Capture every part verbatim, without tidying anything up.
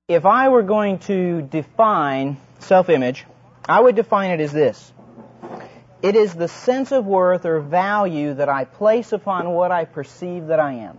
If I were going to define self-image, I would define it as this. It is the sense of worth or value that I place upon what I perceive that I am.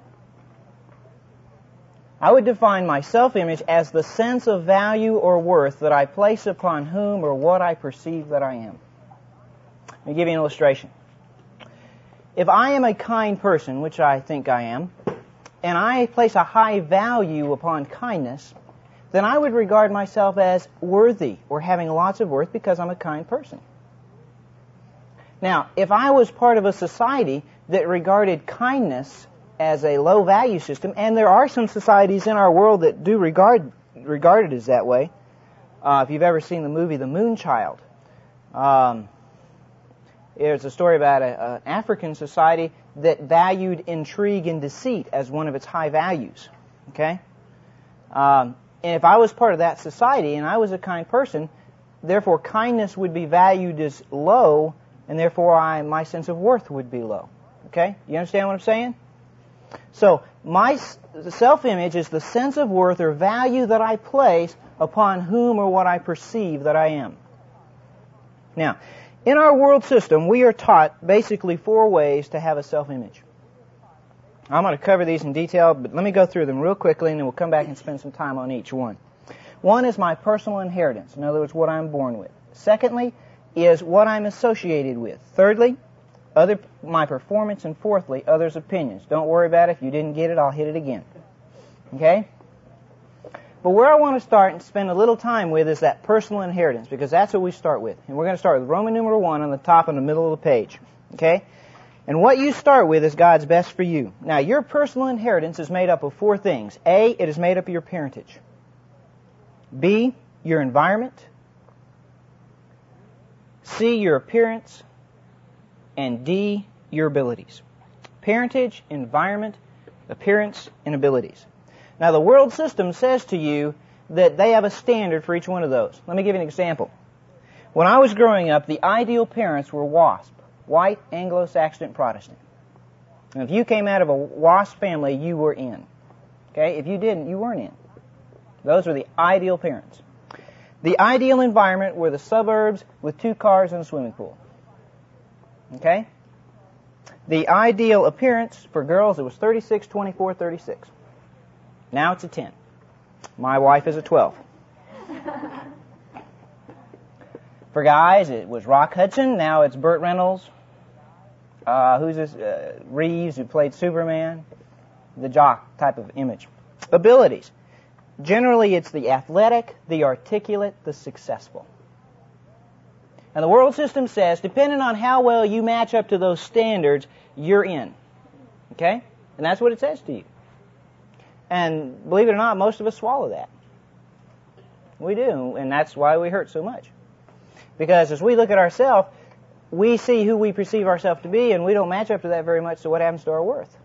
I would define my self-image as the sense of value or worth that I place upon whom or what I perceive that I am. Let me give you an illustration. If I am a kind person, which I think I am, and I place a high value upon kindness, then I would regard myself as worthy or having lots of worth because I'm a kind person. Now, if I was part of a society that regarded kindness as a low value system, and there are some societies in our world that do regard regard it as that way. Uh, if you've ever seen the movie The Moonchild, um, there's a story about a, an African society that valued intrigue and deceit as one of its high values. Okay, um, and if I was part of that society and I was a kind person, therefore kindness would be valued as low, and therefore I, my sense of worth would be low. Okay, you understand what I'm saying? So, my self-image is the sense of worth or value that I place upon whom or what I perceive that I am. Now, in our world system, we are taught basically four ways to have a self-image. I'm going to cover these in detail, but let me go through them real quickly, and then we'll come back and spend some time on each one. One is my personal inheritance. In other words, what I'm born with. Secondly, is what I'm associated with. Thirdly, Other, my performance, and fourthly, others' opinions. Don't worry about it. If you didn't get it, I'll hit it again. Okay? But where I want to start and spend a little time with is that personal inheritance, because that's what we start with. And we're going to start with Roman numeral one on the top and the middle of the page. Okay? And what you start with is God's best for you. Now, your personal inheritance is made up of four things. A, it is made up of your parentage. B, your environment. C, your appearance. And D, your abilities. Parentage, environment, appearance, and abilities. Now, the world system says to you that they have a standard for each one of those. Let me give you an example. When I was growing up, the ideal parents were WASP, white, Anglo-Saxon, Protestant. And if you came out of a WASP family, you were in. Okay? If you didn't, you weren't in. Those were the ideal parents. The ideal environment were the suburbs with two cars and a swimming pool. Okay? The ideal appearance for girls, it was thirty-six, twenty-four, thirty-six. Now it's a ten. My wife is a twelve. For guys, it was Rock Hudson. Now it's Burt Reynolds. Uh, who's this? Uh, Reeves, who played Superman. The jock type of image. Abilities. Generally, it's the athletic, the articulate, the successful. And the world system says, depending on how well you match up to those standards, you're in. Okay? And that's what it says to you. And believe it or not, most of us swallow that. We do, and that's why we hurt so much. Because as we look at ourselves, we see who we perceive ourselves to be, and we don't match up to that very much, so what happens to our worth?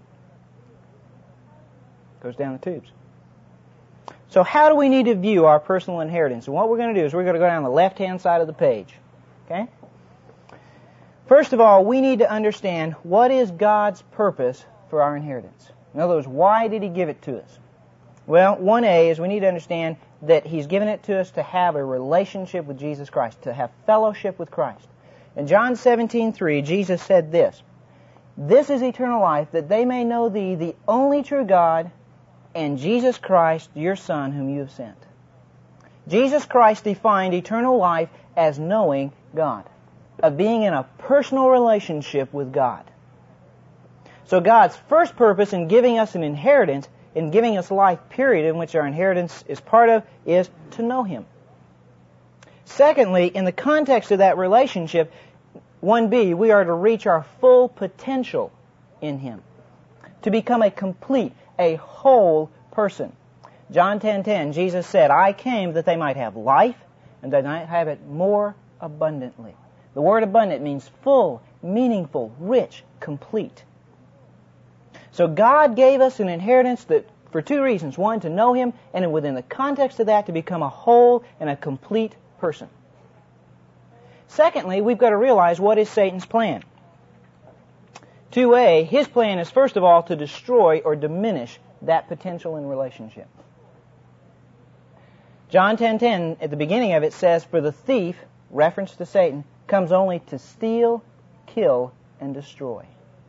Goes down the tubes. So how do we need to view our personal inheritance? And what we're going to do is we're going to go down the left-hand side of the page. Okay? First of all, we need to understand what is God's purpose for our inheritance. In other words, why did He give it to us? Well, one A is we need to understand that He's given it to us to have a relationship with Jesus Christ, to have fellowship with Christ. In John seventeen three, Jesus said this, "This is eternal life, that they may know Thee, the only true God, and Jesus Christ, Your Son, whom You have sent." Jesus Christ defined eternal life as knowing God, of being in a personal relationship with God. So God's first purpose in giving us an inheritance, in giving us life, period, in which our inheritance is part of, is to know Him. Secondly, in the context of that relationship, one B, we are to reach our full potential in Him, to become a complete, a whole person. John ten ten, Jesus said, "I came that they might have life, and that they might have it more abundantly." The word abundant means full, meaningful, rich, complete. So God gave us an inheritance that for two reasons. One, to know Him, and within the context of that, to become a whole and a complete person. Secondly, we've got to realize what is Satan's plan. two A, his plan is first of all to destroy or diminish that potential in relationship. John ten ten, at the beginning of it, says, "For the thief," reference to Satan, "comes only to steal, kill, and destroy."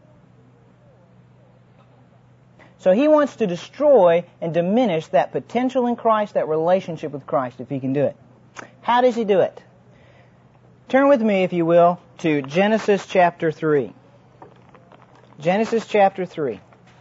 So he wants to destroy and diminish that potential in Christ, that relationship with Christ, if he can do it. How does he do it? Turn with me, if you will, to Genesis chapter three. Genesis chapter three.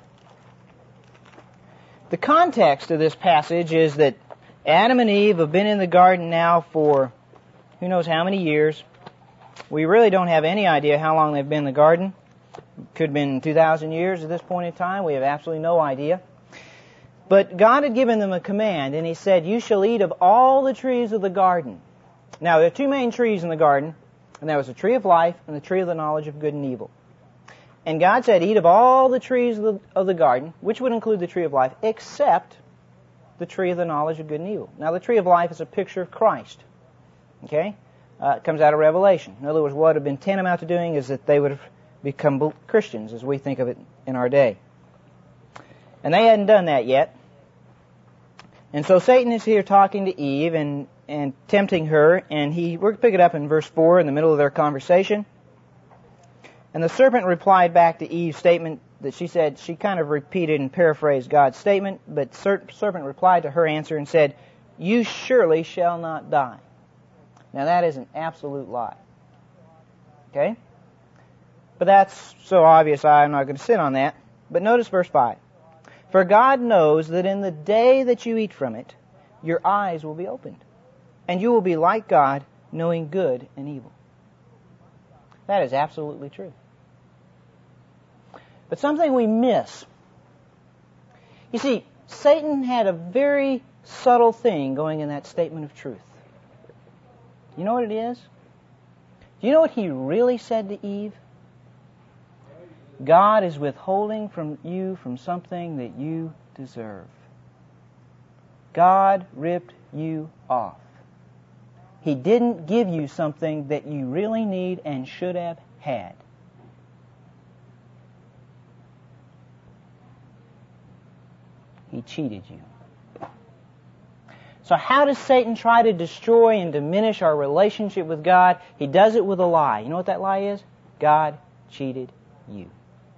The context of this passage is that Adam and Eve have been in the garden now for who knows how many years. We really don't have any idea how long they've been in the garden. Could have been two thousand years at this point in time. We have absolutely no idea. But God had given them a command, and He said, "You shall eat of all the trees of the garden." Now, there are two main trees in the garden, and there was the tree of life and the tree of the knowledge of good and evil. And God said, "Eat of all the trees of the, of the garden," which would include the tree of life, except the tree of the knowledge of good and evil. Now, the tree of life is a picture of Christ. Okay? Uh, it comes out of Revelation. In other words, what would have been tantamount to doing is that they would have become Christians, as we think of it in our day. And they hadn't done that yet. And so Satan is here talking to Eve and, and tempting her, and he, we're going to pick it up in verse four in the middle of their conversation. And the serpent replied back to Eve's statement that she said, she kind of repeated and paraphrased God's statement, but the serpent replied to her answer and said, "You surely shall not die." Now that is an absolute lie. Okay? But that's so obvious I'm not going to sit on that. But notice verse five. "For God knows that in the day that you eat from it, your eyes will be opened, and you will be like God, knowing good and evil." That is absolutely true. But something we miss. You see, Satan had a very subtle thing going in that statement of truth. You know what it is? Do you know what he really said to Eve? God is withholding from you from something that you deserve. God ripped you off. He didn't give you something that you really need and should have had. He cheated you. So how does Satan try to destroy and diminish our relationship with God? He does it with a lie. You know what that lie is? God cheated you.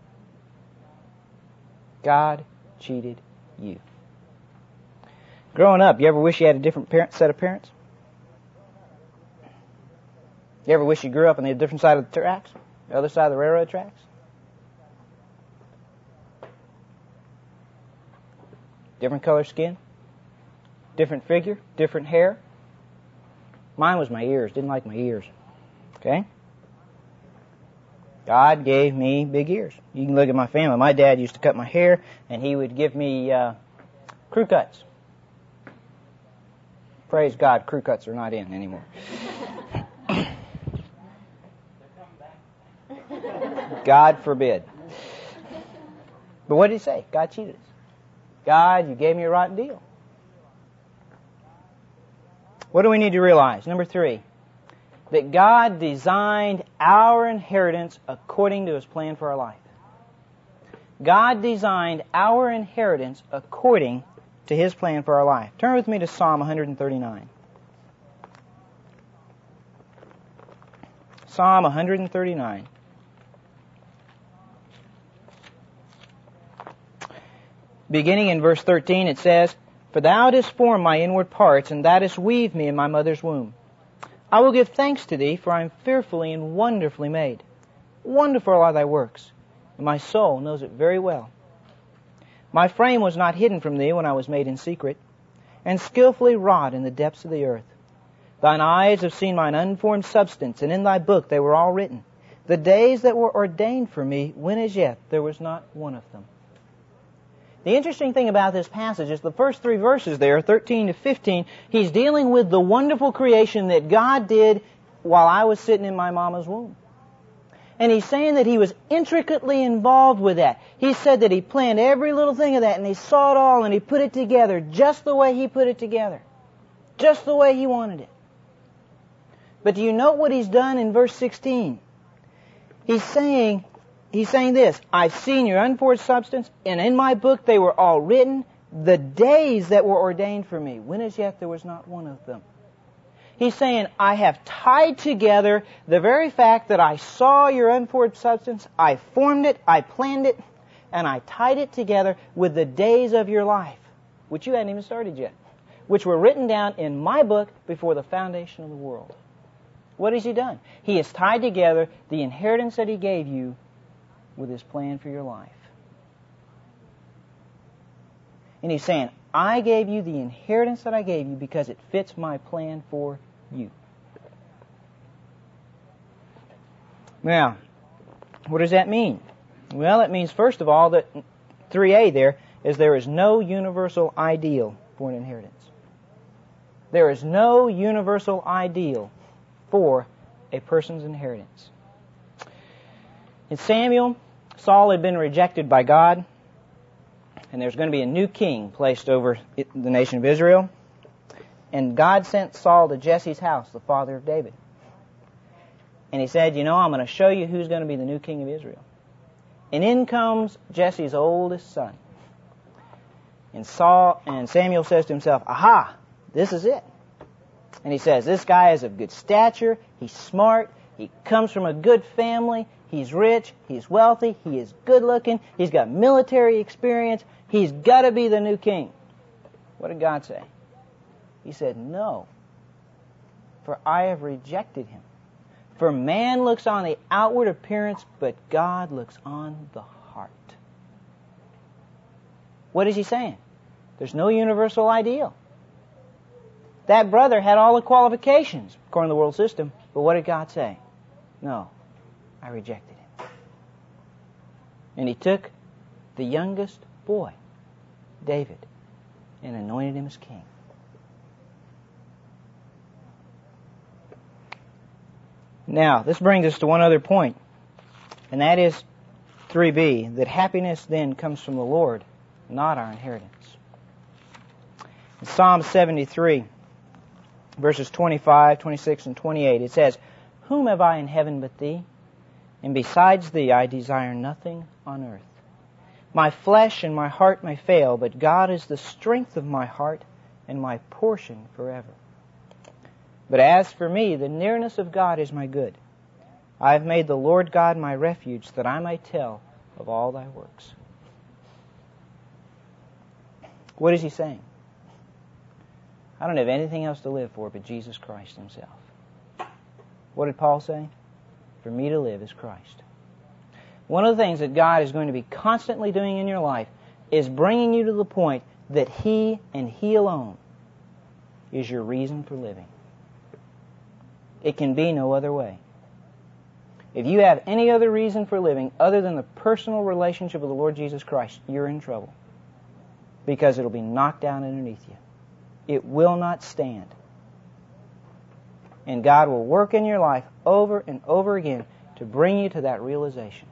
God cheated you. Growing up, you ever wish you had a different parent, set of parents? You ever wish you grew up on the different side of the tracks? The other side of the railroad tracks? Different color skin? Different figure? Different hair? Mine was my ears. Didn't like my ears. Okay? God gave me big ears. You can look at my family. My dad used to cut my hair, and he would give me uh, crew cuts. Praise God, crew cuts are not in anymore. God forbid. But what did he say? God cheated us. God, you gave me a rotten deal. What do we need to realize? Number three, that God designed our inheritance according to His plan for our life. God designed our inheritance according to His plan for our life. Turn with me to Psalm one thirty-nine. Psalm one thirty-nine. Beginning in verse thirteen, it says, "For thou didst form my inward parts, and thou didst weave me in my mother's womb. I will give thanks to thee, for I am fearfully and wonderfully made. Wonderful are thy works, and my soul knows it very well. My frame was not hidden from thee when I was made in secret, and skillfully wrought in the depths of the earth. Thine eyes have seen mine unformed substance, and in thy book they were all written, the days that were ordained for me, when as yet there was not one of them." The interesting thing about this passage is the first three verses there, thirteen to fifteen, he's dealing with the wonderful creation that God did while I was sitting in my mama's womb. And he's saying that he was intricately involved with that. He said that he planned every little thing of that, and he saw it all, and he put it together just the way he put it together. Just the way he wanted it. But do you note what he's done in verse sixteen? He's saying... He's saying this, I've seen your unformed substance, and in my book they were all written, the days that were ordained for me, when as yet there was not one of them. He's saying, I have tied together the very fact that I saw your unformed substance, I formed it, I planned it, and I tied it together with the days of your life, which you hadn't even started yet, which were written down in my book before the foundation of the world. What has He done? He has tied together the inheritance that He gave you with His plan for your life. And He's saying, I gave you the inheritance that I gave you because it fits my plan for you. Now, what does that mean? Well, it means, first of all, that three A there is there is no universal ideal for an inheritance. There is no universal ideal for a person's inheritance. In Samuel, Saul had been rejected by God, and there's going to be a new king placed over the nation of Israel. And God sent Saul to Jesse's house, the father of David. And he said, you know, I'm going to show you who's going to be the new king of Israel. And in comes Jesse's oldest son. And Saul and Samuel says to himself, aha, this is it. And he says, this guy is of good stature, he's smart, he comes from a good family, he's rich, he's wealthy, he is good looking, he's got military experience, he's got to be the new king. What did God say? He said, no, for I have rejected him. For man looks on the outward appearance, but God looks on the heart. What is he saying? There's no universal ideal. That brother had all the qualifications, according to the world system, but what did God say? No, I rejected him. And he took the youngest boy, David, and anointed him as king. Now, this brings us to one other point, and that is three B, that happiness then comes from the Lord, not our inheritance. In Psalm seventy-three, verses twenty-five, twenty-six, and twenty-eight, it says, whom have I in heaven but thee? And besides thee I desire nothing on earth. My flesh and my heart may fail, but God is the strength of my heart and my portion forever. But as for me, the nearness of God is my good. I have made the Lord God my refuge, that I may tell of all thy works. What is he saying? I don't have anything else to live for but Jesus Christ himself. What did Paul say? For me to live is Christ. One of the things that God is going to be constantly doing in your life is bringing you to the point that He and He alone is your reason for living. It can be no other way. If you have any other reason for living other than the personal relationship with the Lord Jesus Christ, you're in trouble. Because it'll be knocked down underneath you. It will not stand. And God will work in your life over and over again to bring you to that realization.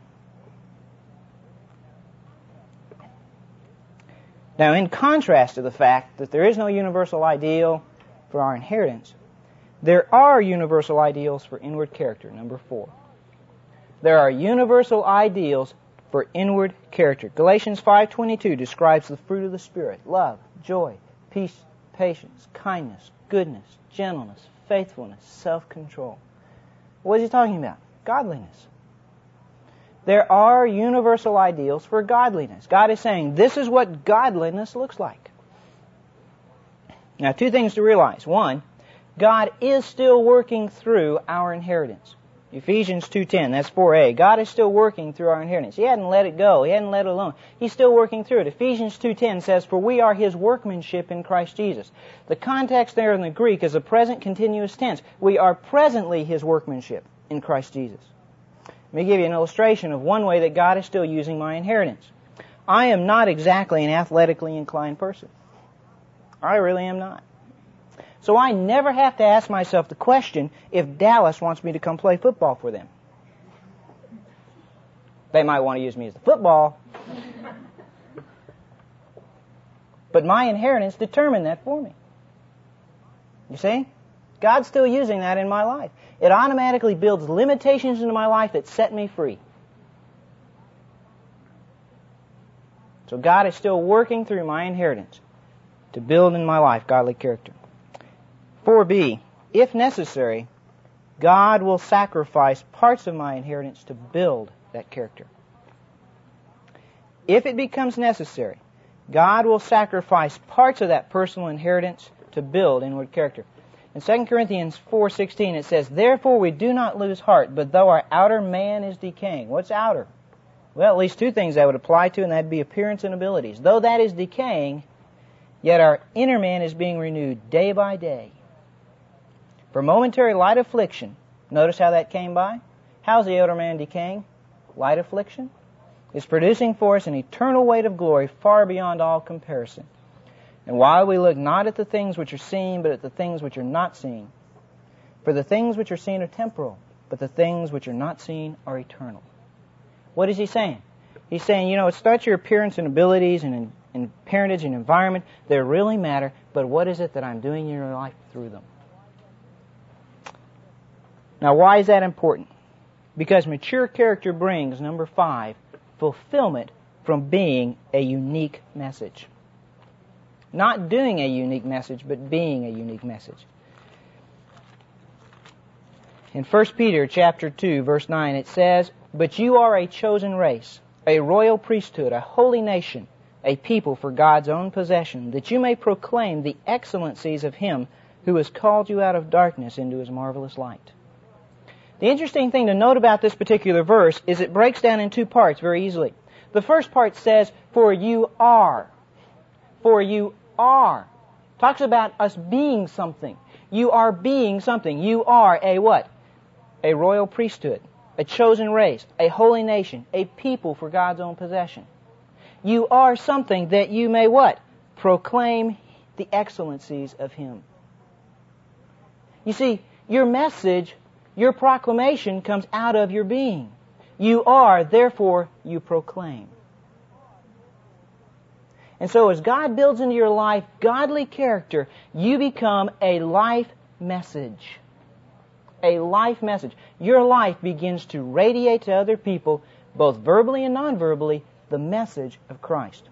Now, in contrast to the fact that there is no universal ideal for our inheritance, there are universal ideals for inward character, number four. There are universal ideals for inward character. Galatians five twenty-two describes the fruit of the Spirit: love, joy, peace, patience, kindness, goodness, gentleness, faithfulness, self-control. What is he talking about? Godliness. There are universal ideals for godliness. God is saying, this is what godliness looks like. Now, two things to realize. One, God is still working through our inheritance. Ephesians two ten, that's four A. God is still working through our inheritance. He hadn't let it go. He hadn't let it alone. He's still working through it. Ephesians two ten says, for we are His workmanship in Christ Jesus. The context there in the Greek is a present continuous tense. We are presently His workmanship in Christ Jesus. Let me give you an illustration of one way that God is still using my inheritance. I am not exactly an athletically inclined person. I really am not. So I never have to ask myself the question if Dallas wants me to come play football for them. They might want to use me as the football. But my inheritance determined that for me. You see? God's still using that in my life. It automatically builds limitations into my life that set me free. So God is still working through my inheritance to build in my life godly character. four B, if necessary, God will sacrifice parts of my inheritance to build that character. If it becomes necessary, God will sacrifice parts of that personal inheritance to build inward character. In Second Corinthians four sixteen it says, therefore we do not lose heart, but though our outer man is decaying. What's outer? Well, at least two things that would apply to, and that would be appearance and abilities. Though that is decaying, yet our inner man is being renewed day by day. For momentary light affliction, notice how that came by? How's the outer man decaying? Light affliction is producing for us an eternal weight of glory far beyond all comparison. And while we look not at the things which are seen, but at the things which are not seen. For the things which are seen are temporal, but the things which are not seen are eternal. What is he saying? He's saying, you know, it's not your appearance and abilities and, in, and parentage and environment that really matter, but what is it that I'm doing in your life through them? Now, why is that important? Because mature character brings, number five, fulfillment from being a unique message. Not doing a unique message, but being a unique message. In First Peter chapter two, verse nine, it says, but you are a chosen race, a royal priesthood, a holy nation, a people for God's own possession, that you may proclaim the excellencies of Him who has called you out of darkness into His marvelous light. The interesting thing to note about this particular verse is it breaks down in two parts very easily. The first part says, for you are. For you are. Talks about us being something. You are being something. You are a what? A royal priesthood, a chosen race, a holy nation, a people for God's own possession. You are something that you may what? Proclaim the excellencies of Him. You see, your message, your proclamation comes out of your being. You are, therefore you proclaim. And so as God builds into your life godly character, you become a life message. A life message. Your life begins to radiate to other people, both verbally and non-verbally, the message of Christ.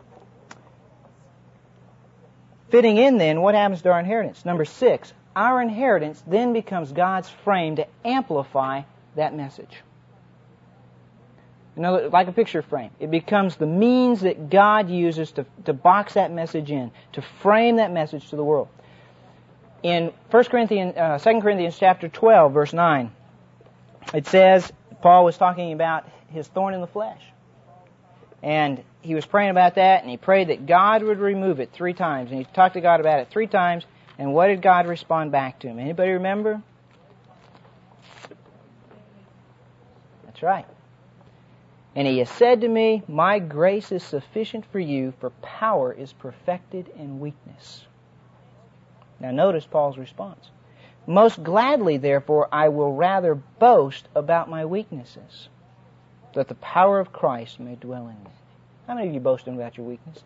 Fitting in then, what happens to our inheritance? Number six, our inheritance then becomes God's frame to amplify that message. You know, like a picture frame. It becomes the means that God uses to, to box that message in, to frame that message to the world. In First Corinthians, uh, Second Corinthians chapter twelve, verse nine, it says, Paul was talking about his thorn in the flesh. And he was praying about that, and he prayed that God would remove it three times. And he talked to God about it three times, and what did God respond back to him? Anybody remember? That's right. And he has said to me, my grace is sufficient for you, for power is perfected in weakness. Now notice Paul's response. Most gladly, therefore, I will rather boast about my weaknesses, that the power of Christ may dwell in me. How many of you boasting about your weaknesses?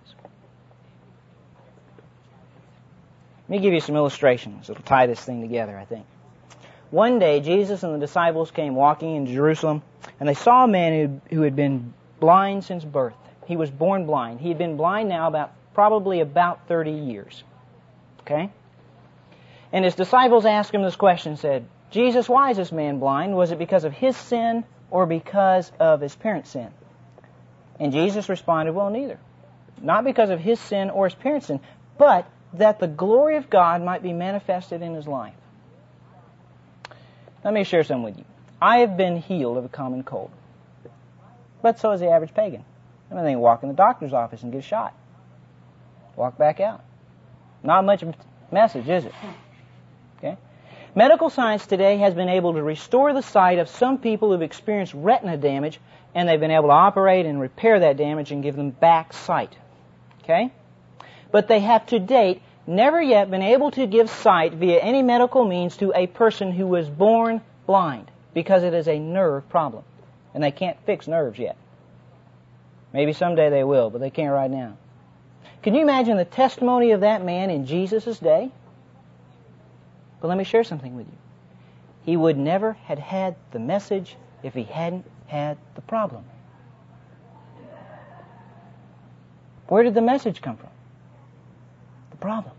Let me give you some illustrations that will tie this thing together, I think. One day, Jesus and the disciples came walking in Jerusalem, and they saw a man who, who had been blind since birth. He was born blind. He had been blind now about probably about thirty years. Okay? And his disciples asked him this question, said, Jesus, why is this man blind? Was it because of his sin or because of his parents' sin? And Jesus responded, well, neither. Not because of his sin or his parents' sin, but that the glory of God might be manifested in his life. Let me share something with you. I have been healed of a common cold. But so is the average pagan. I mean, they walk in the doctor's office and get a shot. Walk back out. Not much of a message, is it? Okay? Medical science today has been able to restore the sight of some people who've experienced retina damage, and they've been able to operate and repair that damage and give them back sight. Okay? But they have to date never yet been able to give sight via any medical means to a person who was born blind, because it is a nerve problem. And they can't fix nerves yet. Maybe someday they will, but they can't right now. Can you imagine the testimony of that man in Jesus' day? But let me share something with you. He would never have had the message if he hadn't had the problem. Where did the message come from? The problem.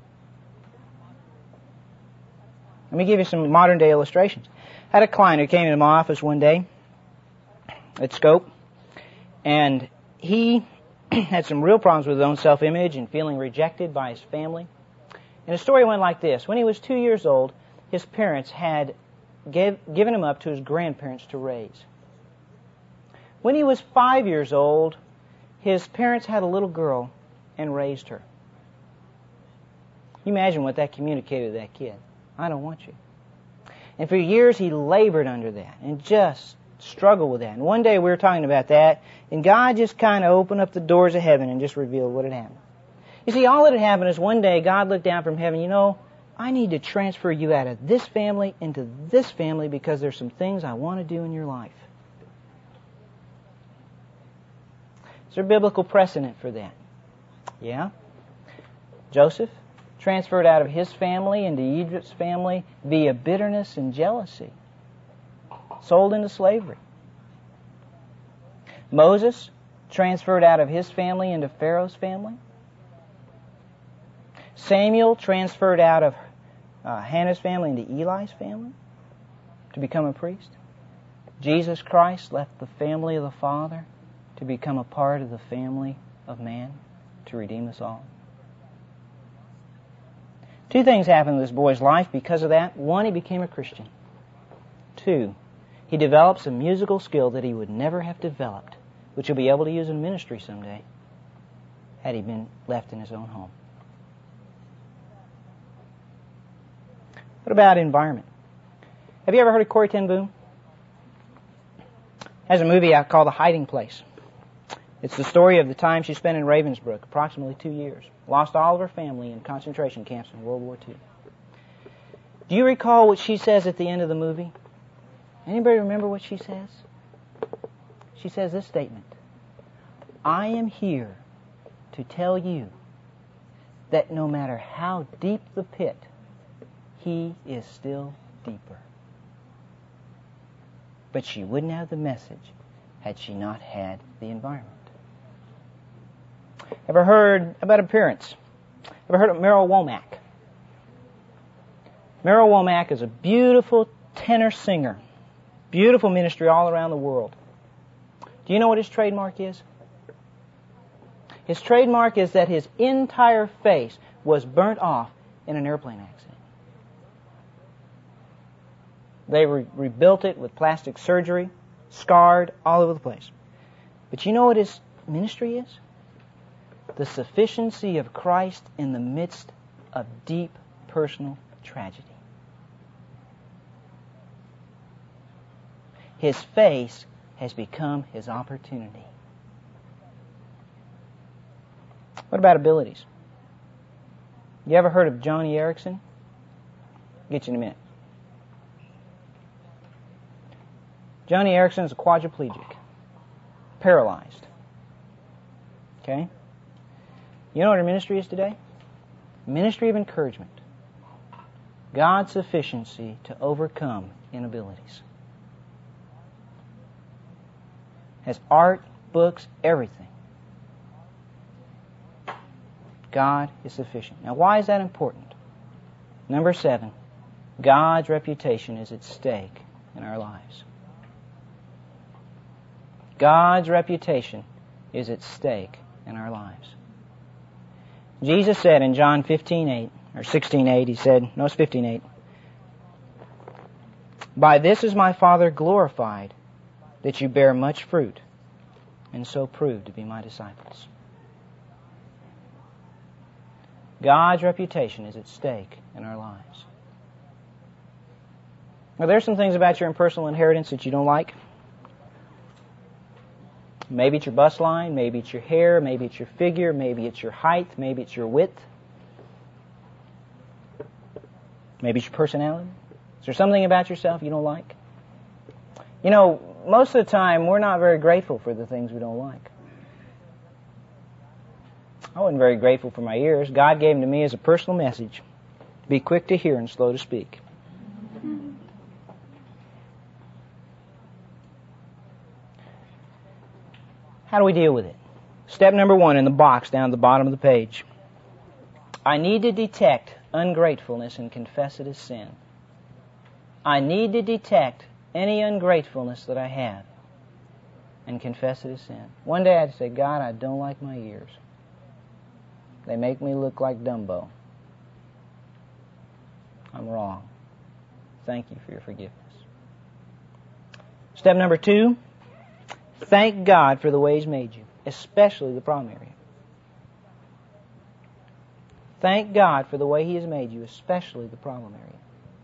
Let me give you some modern day illustrations. I had a client who came into my office one day at Scope, and he had some real problems with his own self-image and feeling rejected by his family. And the story went like this. When he was two years old, his parents had gave, given him up to his grandparents to raise. When he was five years old, his parents had a little girl and raised her. You imagine what that communicated to that kid. I don't want you. And for years he labored under that and just struggled with that. And one day we were talking about that, and God just kind of opened up the doors of heaven and just revealed what had happened. You see, all that had happened is one day God looked down from heaven, you know, I need to transfer you out of this family into this family because there's some things I want to do in your life. Is there biblical precedent for that? Yeah. Joseph transferred out of his family into Egypt's family via bitterness and jealousy. Sold into slavery. Moses transferred out of his family into Pharaoh's family. Samuel transferred out of uh, Hannah's family into Eli's family to become a priest. Jesus Christ left the family of the Father to become a part of the family of man to redeem us all. Two things happened in this boy's life because of that. One, he became a Christian. Two, he developed some musical skill that he would never have developed, which he'll be able to use in ministry someday, had he been left in his own home. What about environment? Have you ever heard of Corrie ten Boom? Has a movie out called The Hiding Place. It's the story of the time she spent in Ravensbrück, approximately two years. Lost all of her family in concentration camps in World War Two. Do you recall what she says at the end of the movie? Anybody remember what she says? She says this statement: I am here to tell you that no matter how deep the pit, He is still deeper. But she wouldn't have the message had she not had the environment. Ever heard about appearance? Ever heard of Meryl Womack? Meryl Womack is a beautiful tenor singer. Beautiful ministry all around the world. Do you know what his trademark is? His trademark is that his entire face was burnt off in an airplane accident. They re- rebuilt it with plastic surgery, scarred all over the place. But you know what his ministry is? The sufficiency of Christ in the midst of deep personal tragedy. His face has become his opportunity. What about abilities? You ever heard of Johnny Erickson? I'll get you in a minute. Johnny Erickson is a quadriplegic, paralyzed. Okay? You know what her ministry is today? Ministry of encouragement. God's sufficiency to overcome inabilities. Has art, books, everything. God is sufficient. Now, why is that important? Number seven, God's reputation is at stake in our lives. God's reputation is at stake in our lives. Jesus said in John fifteen eight, or sixteen eight, he said, no, it's fifteen eight, by this is my Father glorified, that you bear much fruit, and so prove to be my disciples. God's reputation is at stake in our lives. Now, there's some things about your impersonal inheritance that you don't like. Maybe it's your bust line, maybe it's your hair, maybe it's your figure, maybe it's your height, maybe it's your width. Maybe it's your personality. Is there something about yourself you don't like? You know, most of the time, we're not very grateful for the things we don't like. I wasn't very grateful for my ears. God gave them to me as a personal message. Be quick to hear and slow to speak. How do we deal with it? Step number one in the box down at the bottom of the page. I need to detect ungratefulness and confess it as sin. I need to detect any ungratefulness that I have and confess it as sin. One day I'd say, God, I don't like my ears. They make me look like Dumbo. I'm wrong. Thank you for your forgiveness. Step number two, thank God for the way He's made you, especially the problem area. Thank God for the way He has made you, especially the problem area.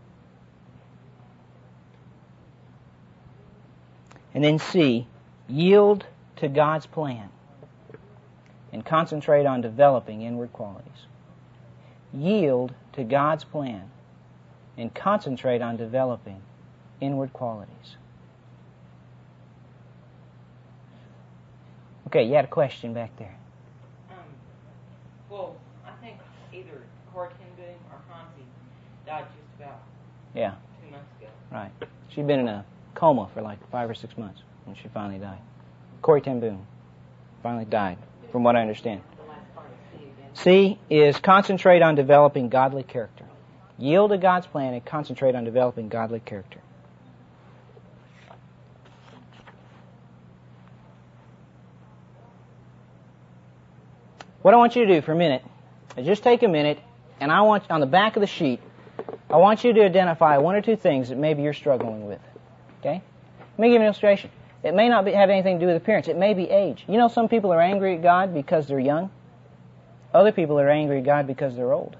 And then C, yield to God's plan and concentrate on developing inward qualities. Yield to God's plan and concentrate on developing inward qualities. Okay, you had a question back there. Um, well, I think either Corrie ten Boom or Hansi died just about Yeah. two months ago. Right. She'd been in a coma for like five or six months when she finally died. Corrie ten Boom finally died, from what I understand. The last part of C again. C is concentrate on developing godly character. Yield to God's plan and concentrate on developing godly character. What I want you to do for a minute is just take a minute, and I want, on the back of the sheet, I want you to identify one or two things that maybe you're struggling with. Okay? Let me give you an illustration. It may not be, have anything to do with appearance. It may be age. You know, some people are angry at God because they're young. Other people are angry at God because they're old.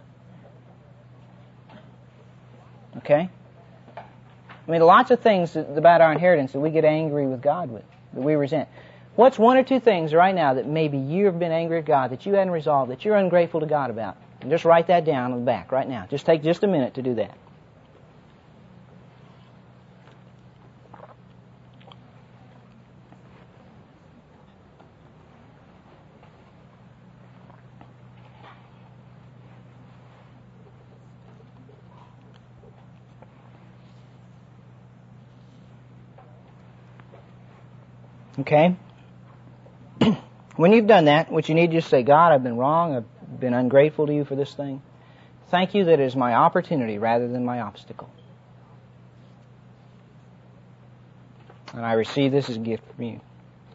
Okay? I mean, lots of things about our inheritance that we get angry with God with, that we resent. What's one or two things right now that maybe you've been angry at God, that you hadn't resolved, that you're ungrateful to God about? And just write that down on the back right now. Just take just a minute to do that. Okay? When you've done that, what you need to just say, God, I've been wrong, I've been ungrateful to you for this thing. Thank you that it is my opportunity rather than my obstacle. And I receive this as a gift from you.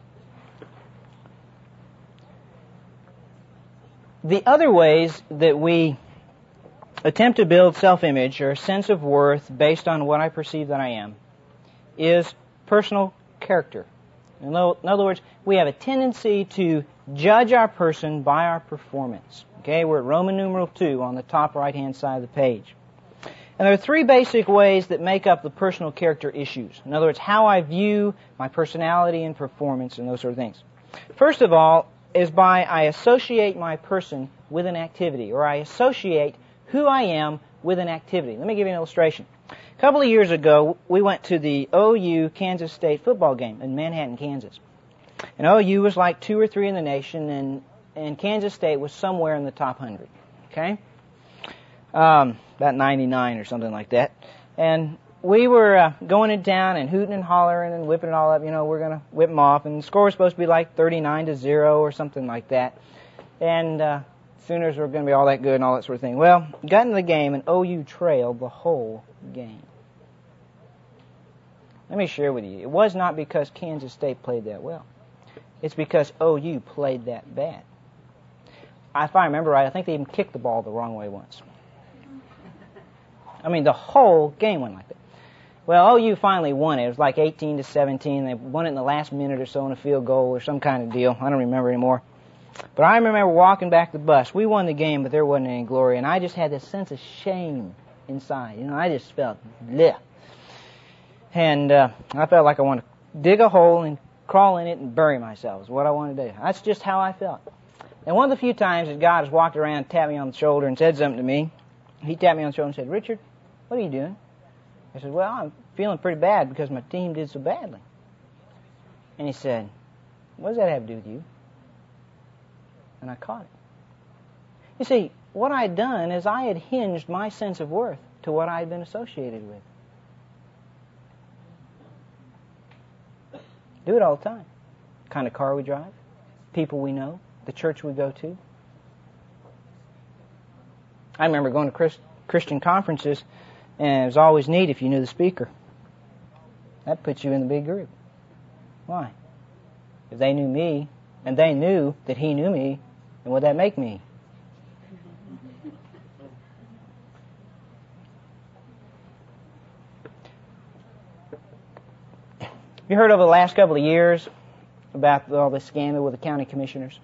The other ways that we attempt to build self-image or a sense of worth based on what I perceive that I am is personal character. In other words, we have a tendency to judge our person by our performance. Okay, we're at Roman numeral two on the top right-hand side of the page. And there are three basic ways that make up the personal character issues. In other words, how I view my personality and performance and those sort of things. First of all is by I associate my person with an activity, or I associate who I am with an activity. Let me give you an illustration. A couple of years ago, we went to the O U Kansas State football game in Manhattan, Kansas. And O U was like two or three in the nation, and, and Kansas State was somewhere in the top one hundred. Okay? Um, about ninety-nine or something like that. And we were uh, going in town and hooting and hollering and whipping it all up. You know, we're going to whip them off. And the score was supposed to be like thirty-nine to zero or something like that. And uh, Sooners were going to be all that good and all that sort of thing. Well, got into the game, and O U trailed the whole game. Let me share with you. It was not because Kansas State played that well. It's because O U played that bad. If I remember right, I think they even kicked the ball the wrong way once. I mean, the whole game went like that. Well, O U finally won it. It was like eighteen to seventeen. They won it in the last minute or so in a field goal or some kind of deal. I don't remember anymore. But I remember walking back the bus. We won the game, but there wasn't any glory. And I just had this sense of shame inside. You know, I just felt bleh. And uh, I felt like I wanted to dig a hole and crawl in it and bury myself is what I wanted to do. That's just how I felt. And one of the few times that God has walked around and tapped me on the shoulder and said something to me, he tapped me on the shoulder and said, Richard, what are you doing? I said, well, I'm feeling pretty bad because my team did so badly. And he said, what does that have to do with you? And I caught it. You see, what I had done is I had hinged my sense of worth to what I had been associated with. Do it all the time. Kind of car we drive, people we know, the church we go to? I remember going to Christ, Christian conferences, and it was always neat if you knew the speaker. That puts you in the big group. Why? If they knew me, and they knew that he knew me, then what would that make me? You heard over the last couple of years about all this scandal with the county commissioners?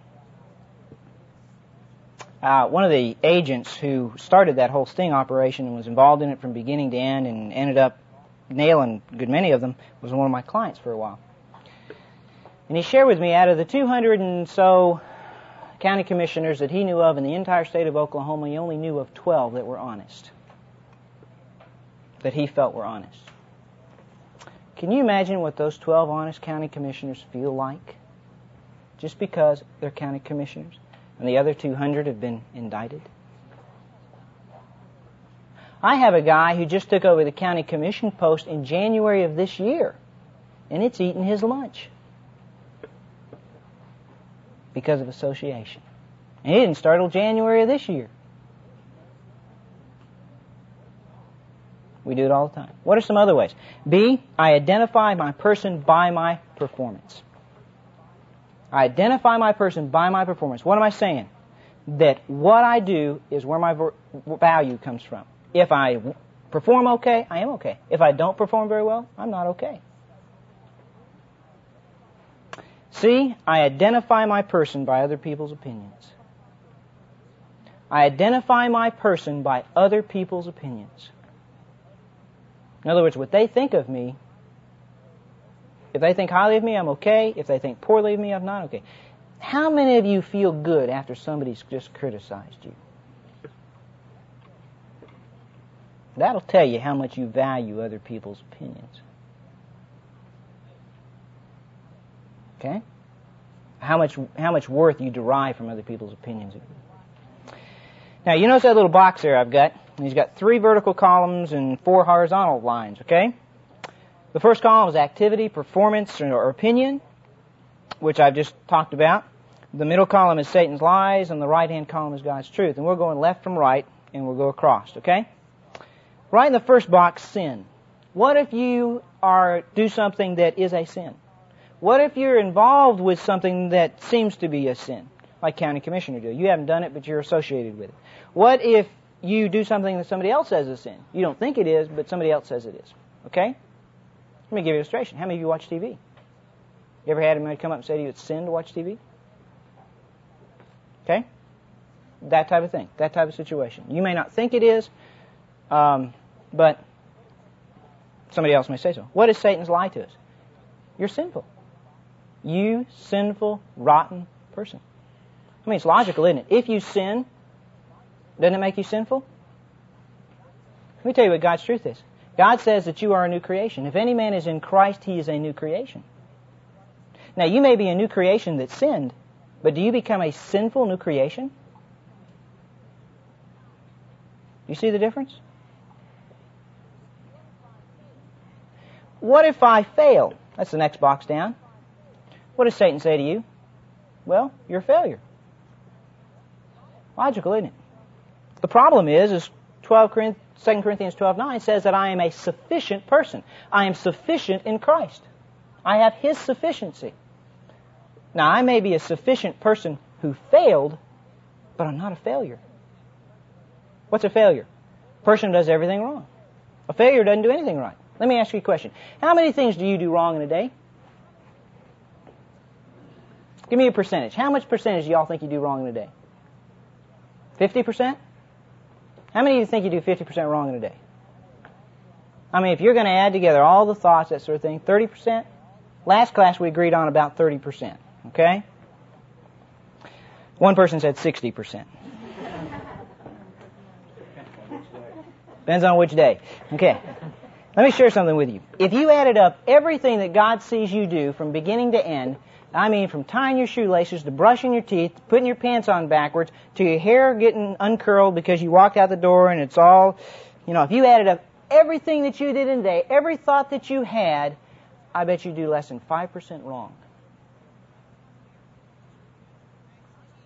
Uh, one of the agents who started that whole sting operation and was involved in it from beginning to end and ended up nailing a good many of them was one of my clients for a while. And he shared with me, out of the two hundred and so county commissioners that he knew of in the entire state of Oklahoma, he only knew of twelve that were honest, that he felt were honest. Can you imagine what those twelve honest county commissioners feel like just because they're county commissioners and the other two hundred have been indicted? I have a guy who just took over the county commission post in January of this year, and it's eaten his lunch because of association. And he didn't start till January of this year. We do it all the time. What are some other ways? B, I identify my person by my performance. I identify my person by my performance. What am I saying? That what I do is where my value comes from. If I perform okay, I am okay. If I don't perform very well, I'm not okay. C, I identify my person by other people's opinions. I identify my person by other people's opinions. In other words, what they think of me, if they think highly of me, I'm okay. If they think poorly of me, I'm not okay. How many of you feel good after somebody's just criticized you? That'll tell you how much you value other people's opinions. Okay? How much how much worth you derive from other people's opinions. Now, you notice that little box there I've got? And he's got three vertical columns and four horizontal lines, okay? The first column is activity, performance, or opinion, which I've just talked about. The middle column is Satan's lies, and the right-hand column is God's truth. And we're going left from right, and we'll go across, okay? Right in the first box, sin. What if you are do something that is a sin? What if you're involved with something that seems to be a sin, like county commissioner do? You haven't done it, but you're associated with it. What if you do something that somebody else says is a sin? You don't think it is, but somebody else says it is. Okay? Let me give you an illustration. How many of you watch T V? You ever had anybody come up and say to you it's sin to watch T V? Okay? That type of thing. That type of situation. You may not think it is, um, but somebody else may say so. What is Satan's lie to us? You're sinful. You sinful, rotten person. I mean, it's logical, isn't it? If you sin, doesn't it make you sinful? Let me tell you what God's truth is. God says that you are a new creation. If any man is in Christ, he is a new creation. Now, you may be a new creation that sinned, but do you become a sinful new creation? Do you see the difference? What if I fail? That's the next box down. What does Satan say to you? Well, you're a failure. Logical, isn't it? The problem is, is Second Corinthians twelve nine says that I am a sufficient person. I am sufficient in Christ. I have His sufficiency. Now, I may be a sufficient person who failed, but I'm not a failure. What's a failure? A person who does everything wrong. A failure doesn't do anything right. Let me ask you a question. How many things do you do wrong in a day? Give me a percentage. How much percentage do y'all think you do wrong in a day? fifty percent? How many of you think you do fifty percent wrong in a day? I mean, if you're going to add together all the thoughts, that sort of thing, thirty percent? Last class we agreed on about thirty percent, okay? One person said sixty percent. Depends on which day. Okay. Let me share something with you. If you added up everything that God sees you do from beginning to end, I mean from tying your shoelaces to brushing your teeth, to putting your pants on backwards, to your hair getting uncurled because you walked out the door and it's all, you know, if you added up everything that you did in a day, every thought that you had, I bet you do less than five percent wrong.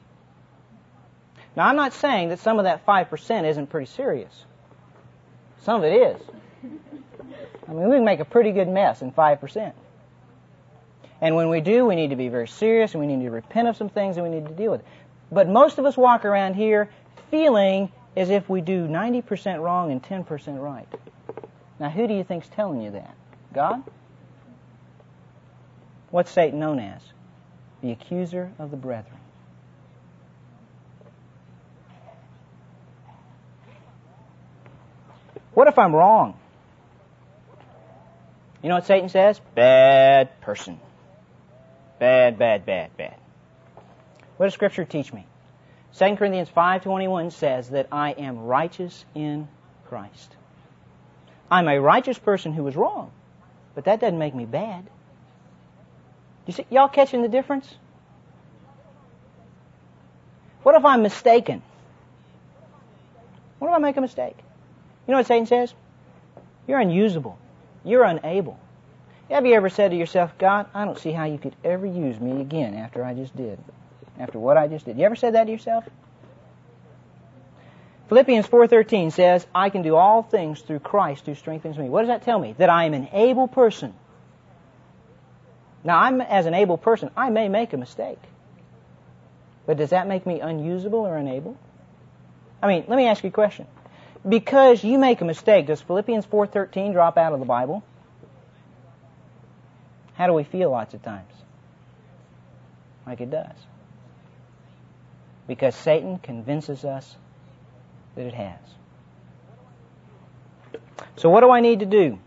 Now, I'm not saying that some of that five percent isn't pretty serious. Some of it is. I mean, we can make a pretty good mess in five percent. And when we do, we need to be very serious, and we need to repent of some things, and we need to deal with it. But most of us walk around here feeling as if we do ninety percent wrong and ten percent right. Now, who do you think's telling you that? God? What's Satan known as? The accuser of the brethren. What if I'm wrong? You know what Satan says? Bad person. Bad, bad, bad, bad. What does Scripture teach me? Second Corinthians five twenty-one says that I am righteous in Christ. I'm a righteous person who was wrong, but that doesn't make me bad. You see, y'all catching the difference? What if I'm mistaken? What if I make a mistake? You know what Satan says? You're unusable. You're unable. Have you ever said to yourself, God, I don't see how you could ever use me again after I just did, after what I just did? You ever said that to yourself? Philippians four thirteen says, I can do all things through Christ who strengthens me. What does that tell me? That I am an able person. Now, I'm as an able person, I may make a mistake. But does that make me unusable or unable? I mean, let me ask you a question. Because you make a mistake, does Philippians four thirteen drop out of the Bible? How do we feel lots of times? Like it does. Because Satan convinces us that it has. So what do I need to do?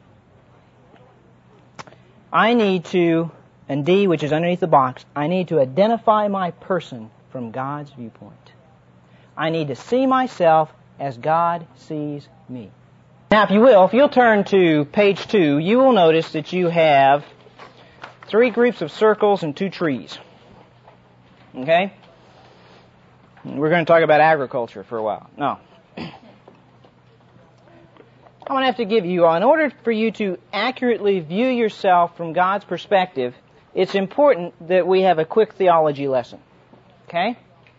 I need to, and D, which is underneath the box, I need to identify my person from God's viewpoint. I need to see myself as God sees me. Now, if you will, if you'll turn to page two, you will notice that you have three groups of circles and two trees. Okay? We're going to talk about agriculture for a while. No. I'm going to have to give you, in order for you to accurately view yourself from God's perspective, it's important that we have a quick theology lesson. Okay?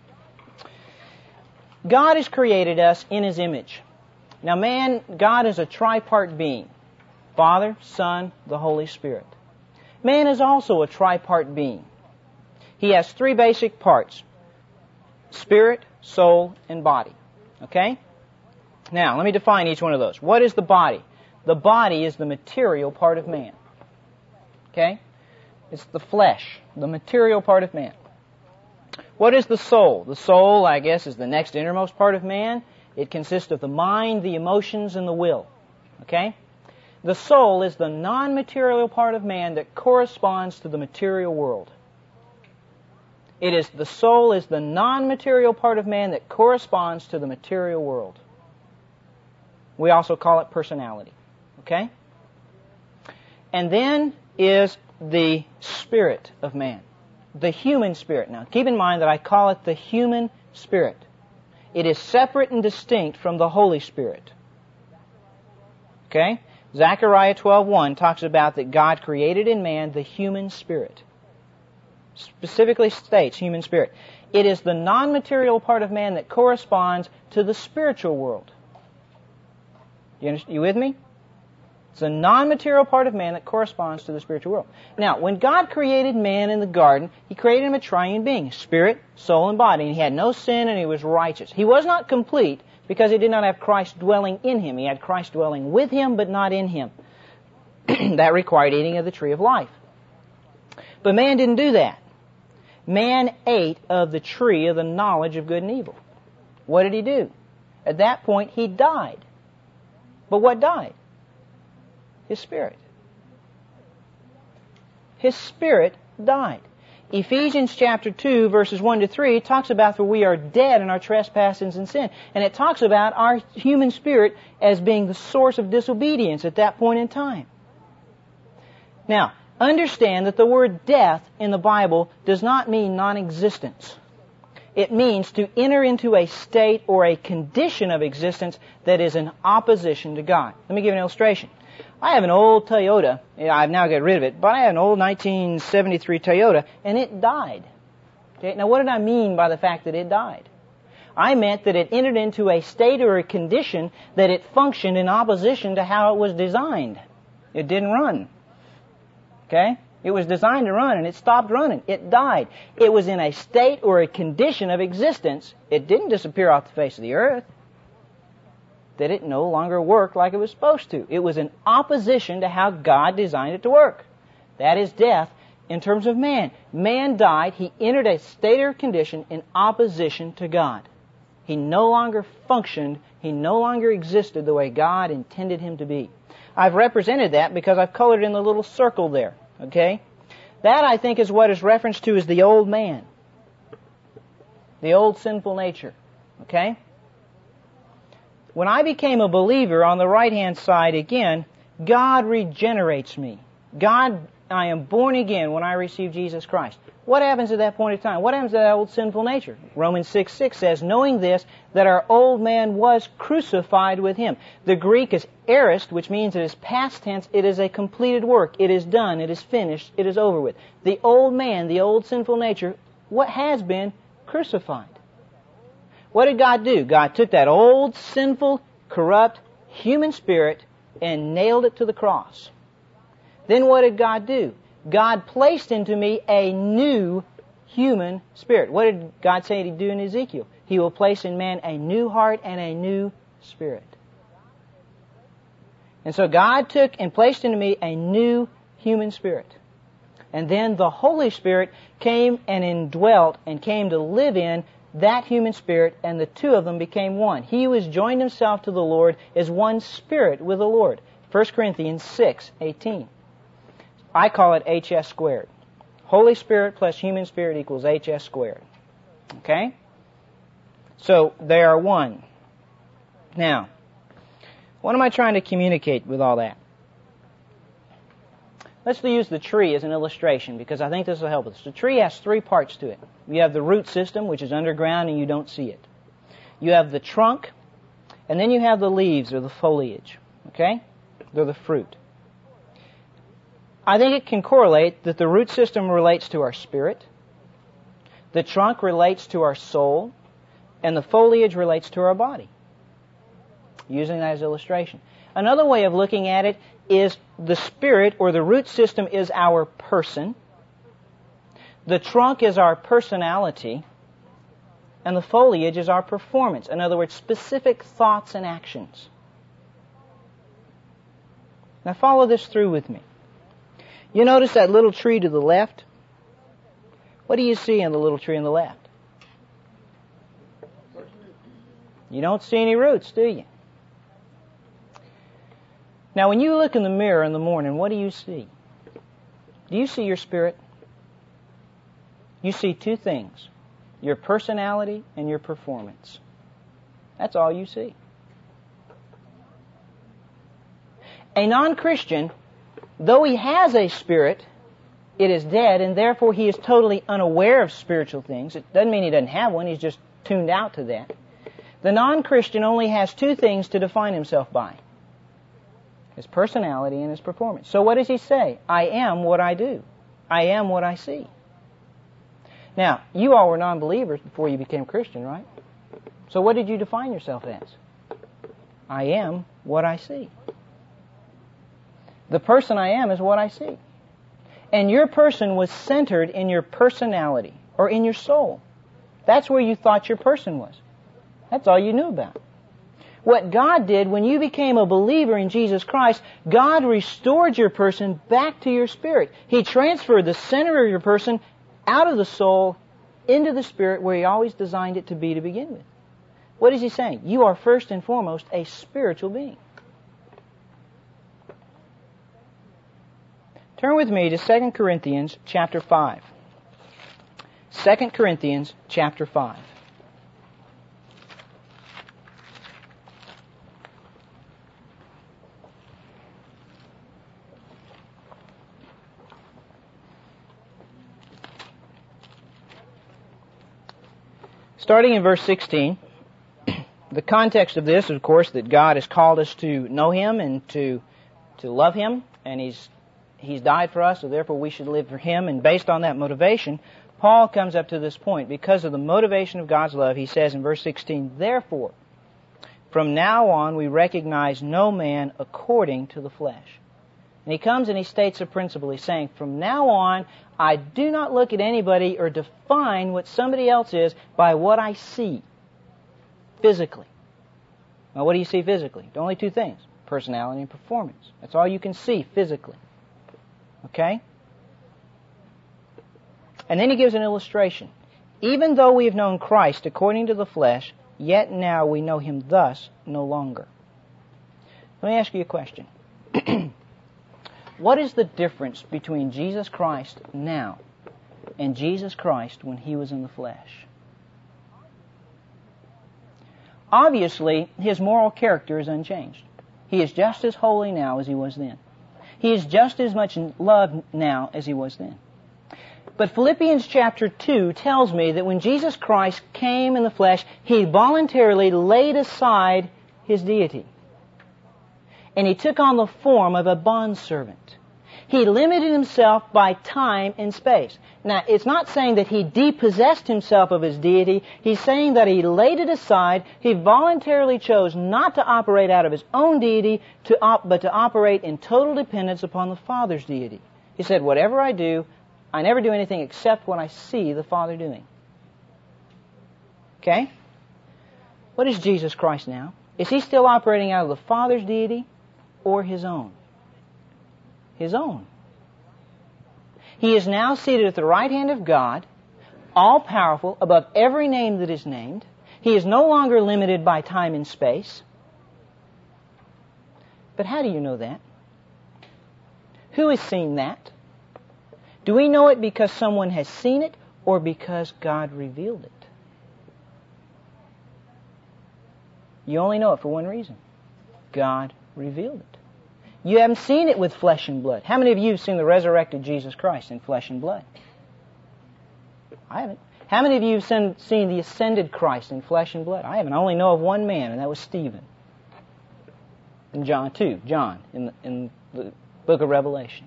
God has created us in His image. Now, man, God is a tripart being. Father, Son, the Holy Spirit. Man is also a tripart being. He has three basic parts. Spirit, soul, and body. Okay? Now, let me define each one of those. What is the body? The body is the material part of man. Okay? It's the flesh, the material part of man. What is the soul? The soul, I guess, is the next innermost part of man. It consists of the mind, the emotions, and the will. Okay? The soul is the non-material part of man that corresponds to the material world. It is the soul is the non-material part of man that corresponds to the material world. We also call it personality. Okay? And then is the spirit of man. The human spirit. Now, keep in mind that I call it the human spirit. It is separate and distinct from the Holy Spirit. Okay? Zechariah twelve one talks about that God created in man the human spirit. Specifically states human spirit. It is the non-material part of man that corresponds to the spiritual world. You, understand, you with me? It's a non-material part of man that corresponds to the spiritual world. Now, when God created man in the garden, He created him a triune being, spirit, soul, and body. And he had no sin and he was righteous. He was not complete because he did not have Christ dwelling in him. He had Christ dwelling with him, but not in him. That required eating of the tree of life. But man didn't do that. Man ate of the tree of the knowledge of good and evil. What did he do? At that point, he died. But what died? His spirit. His spirit died. Ephesians chapter two, verses one to three, talks about that we are dead in our trespasses and sin. And it talks about our human spirit as being the source of disobedience at that point in time. Now, understand that the word death in the Bible does not mean non-existence. It means to enter into a state or a condition of existence that is in opposition to God. Let me give an illustration. I have an old Toyota. I've now got rid of it, but I have an old nineteen seventy-three Toyota, and it died. Okay? Now, what did I mean by the fact that it died? I meant that it entered into a state or a condition that it functioned in opposition to how it was designed. It didn't run. Okay? It was designed to run, and it stopped running. It died. It was in a state or a condition of existence. It didn't disappear off the face of the earth. That it no longer worked like it was supposed to. It was in opposition to how God designed it to work. That is death in terms of man. Man died. He entered a state or condition in opposition to God. He no longer functioned. He no longer existed the way God intended him to be. I've represented that because I've colored in the little circle there. Okay? That, I think, is what is referenced to as the old man. The old sinful nature. Okay? When I became a believer on the right-hand side again, God regenerates me. God, I am born again when I receive Jesus Christ. What happens at that point in time? What happens to that old sinful nature? Romans six six says, knowing this, that our old man was crucified with him. The Greek is aorist, which means it is past tense. It is a completed work. It is done. It is finished. It is over with. The old man, the old sinful nature, what has been crucified. What did God do? God took that old, sinful, corrupt, human spirit and nailed it to the cross. Then what did God do? God placed into me a new human spirit. What did God say He'd do in Ezekiel? He will place in man a new heart and a new spirit. And so God took and placed into me a new human spirit. And then the Holy Spirit came and indwelt and came to live in that human spirit, and the two of them became one. He who has joined himself to the Lord is one spirit with the Lord. First Corinthians six eighteen. I call it H S squared. Holy Spirit plus human spirit equals H S squared. Okay? So they are one. Now, what am I trying to communicate with all that? Let's use the tree as an illustration because I think this will help us. The tree has three parts to it. You have the root system, which is underground and you don't see it. You have the trunk, and then you have the leaves or the foliage. Okay? They're the fruit. I think it can correlate that the root system relates to our spirit, the trunk relates to our soul, and the foliage relates to our body. Using that as illustration. Another way of looking at it is the spirit or the root system is our person, the trunk is our personality, and the foliage is our performance. In other words, specific thoughts and actions. Now follow this through with me. You notice that little tree to the left? What do you see in the little tree on the left? You don't see any roots, do you? Now, when you look in the mirror in the morning, what do you see? Do you see your spirit? You see two things, your personality and your performance. That's all you see. A non-Christian, though he has a spirit, it is dead, and therefore he is totally unaware of spiritual things. It doesn't mean he doesn't have one, he's just tuned out to that. The non-Christian only has two things to define himself by. His personality and his performance. So what does he say? I am what I do. I am what I see. Now, you all were non-believers before you became Christian, right? So what did you define yourself as? I am what I see. The person I am is what I see. And your person was centered in your personality or in your soul. That's where you thought your person was. That's all you knew about. What God did when you became a believer in Jesus Christ, God restored your person back to your spirit. He transferred the center of your person out of the soul into the spirit where He always designed it to be to begin with. What is He saying? You are first and foremost a spiritual being. Turn with me to Second Corinthians chapter five. Second Corinthians chapter five. Starting in verse sixteen, the context of this is, of course, that God has called us to know Him and to to love Him, and He's He's died for us, so therefore we should live for Him. And based on that motivation, Paul comes up to this point. Because of the motivation of God's love, he says in verse sixteen, therefore, from now on we recognize no man according to the flesh. And he comes and he states a principle. He's saying, from now on, I do not look at anybody or define what somebody else is by what I see physically. Now, what do you see physically? Only two things, personality and performance. That's all you can see physically. Okay? And then he gives an illustration. Even though we have known Christ according to the flesh, yet now we know him thus no longer. Let me ask you a question. What is the difference between Jesus Christ now and Jesus Christ when he was in the flesh? Obviously, his moral character is unchanged. He is just as holy now as he was then. He is just as much loved now as he was then. But Philippians chapter two tells me that when Jesus Christ came in the flesh, he voluntarily laid aside his deity. And he took on the form of a bondservant. He limited himself by time and space. Now, it's not saying that he depossessed himself of his deity. He's saying that he laid it aside. He voluntarily chose not to operate out of his own deity, to op- but to operate in total dependence upon the Father's deity. He said, whatever I do, I never do anything except what I see the Father doing. Okay? What is Jesus Christ now? Is he still operating out of the Father's deity or his own? His own. He is now seated at the right hand of God, all-powerful, above every name that is named. He is no longer limited by time and space. But how do you know that? Who has seen that? Do we know it because someone has seen it or because God revealed it? You only know it for one reason. God revealed it. You haven't seen it with flesh and blood. How many of you have seen the resurrected Jesus Christ in flesh and blood? I haven't. How many of you have seen, seen the ascended Christ in flesh and blood? I haven't. I only know of one man, and that was Stephen. In John two, John, in the, in the book of Revelation.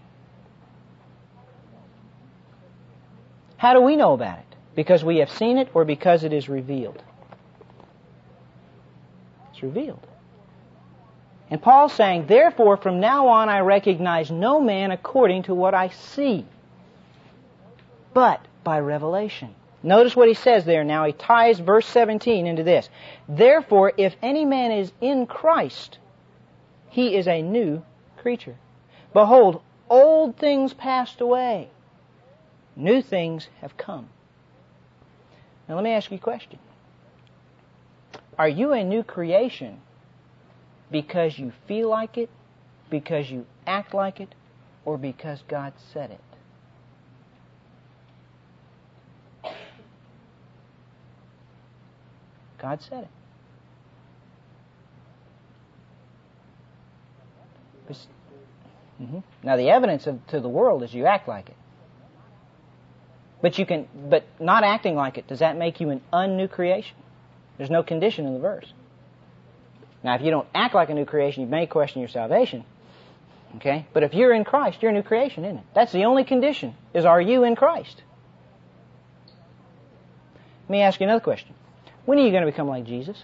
How do we know about it? Because we have seen it or because it is revealed? It's revealed. And Paul's saying, therefore, from now on I recognize no man according to what I see, but by revelation. Notice what he says there now. He ties verse seventeen into this. Therefore, if any man is in Christ, he is a new creature. Behold, old things passed away. New things have come. Now let me ask you a question. Are you a new creation because you feel like it, because you act like it, or because God said it? God said it. Mm-hmm. Now the evidence of, to the world is you act like it. But you can, but not acting like it, does that make you an un-new creation? There's no condition in the verse. Now, if you don't act like a new creation, you may question your salvation. Okay? But if you're in Christ, you're a new creation, isn't it? That's the only condition, is are you in Christ? Let me ask you another question. When are you going to become like Jesus?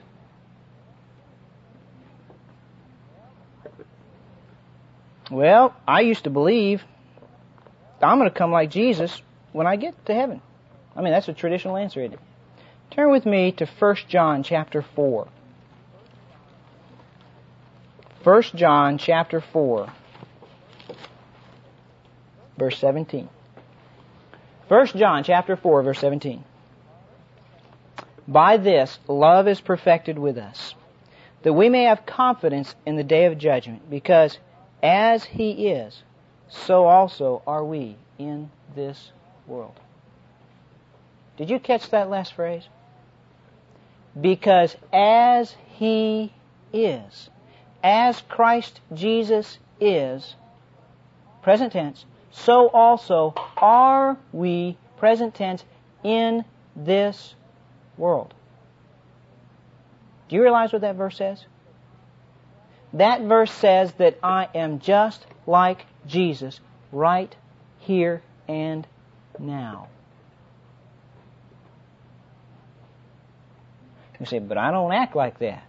Well, I used to believe I'm going to come like Jesus when I get to heaven. I mean, that's a traditional answer, isn't it? Turn with me to First John chapter four. First John chapter four, verse seventeen. First John chapter four, verse seventeen. By this love is perfected with us, that we may have confidence in the day of judgment, because as He is, so also are we in this world. Did you catch that last phrase? Because as He is, as Christ Jesus is, present tense, so also are we, present tense, in this world. Do you realize what that verse says? That verse says that I am just like Jesus right here and now. You say, but I don't act like that.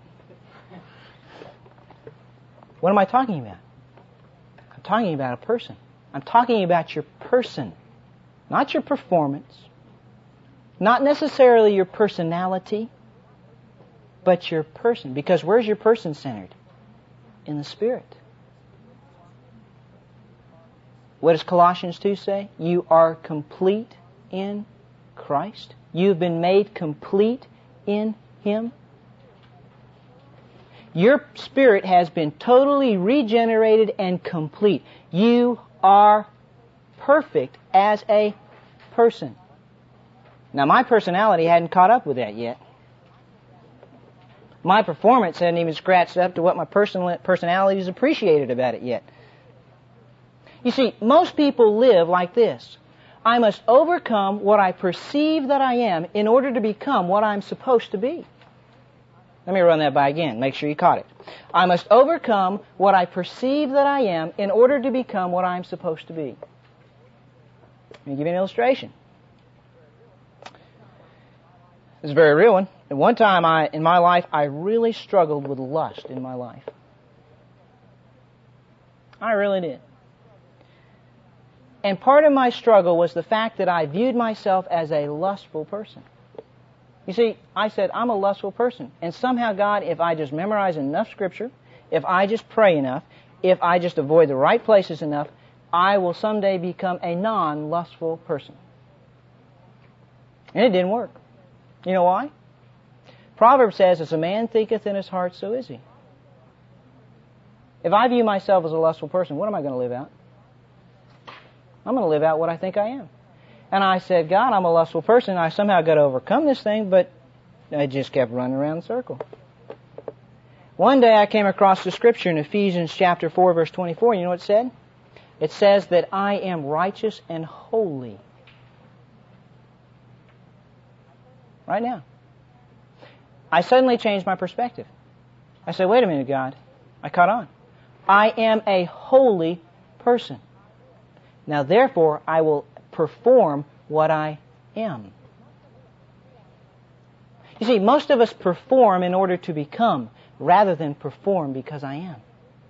What am I talking about? I'm talking about a person. I'm talking about your person, not your performance, not necessarily your personality, but your person. Because where's your person centered? In the Spirit. What does Colossians two say? You are complete in Christ. You've been made complete in Him. Your spirit has been totally regenerated and complete. You are perfect as a person. Now, my personality hadn't caught up with that yet. My performance hadn't even scratched up to what my person personality is appreciated about it yet. You see, most people live like this. I must overcome what I perceive that I am in order to become what I'm supposed to be. Let me run that by again. Make sure you caught it. I must overcome what I perceive that I am in order to become what I'm supposed to be. Let me give you an illustration. This is a very real one. At one time I, in my life, I really struggled with lust in my life. I really did. And part of my struggle was the fact that I viewed myself as a lustful person. You see, I said, I'm a lustful person. And somehow, God, if I just memorize enough Scripture, if I just pray enough, if I just avoid the right places enough, I will someday become a non-lustful person. And it didn't work. You know why? Proverbs says, as a man thinketh in his heart, so is he. If I view myself as a lustful person, what am I going to live out? I'm going to live out what I think I am. And I said, God, I'm a lustful person. I somehow got to overcome this thing, but I just kept running around in a circle. One day I came across the scripture in Ephesians chapter four, verse twenty-four. You know what it said? It says that I am righteous and holy. Right now. I suddenly changed my perspective. I said, wait a minute, God. I caught on. I am a holy person. Now, therefore, I will perform what I am. You see, most of us perform in order to become, rather than perform because I am.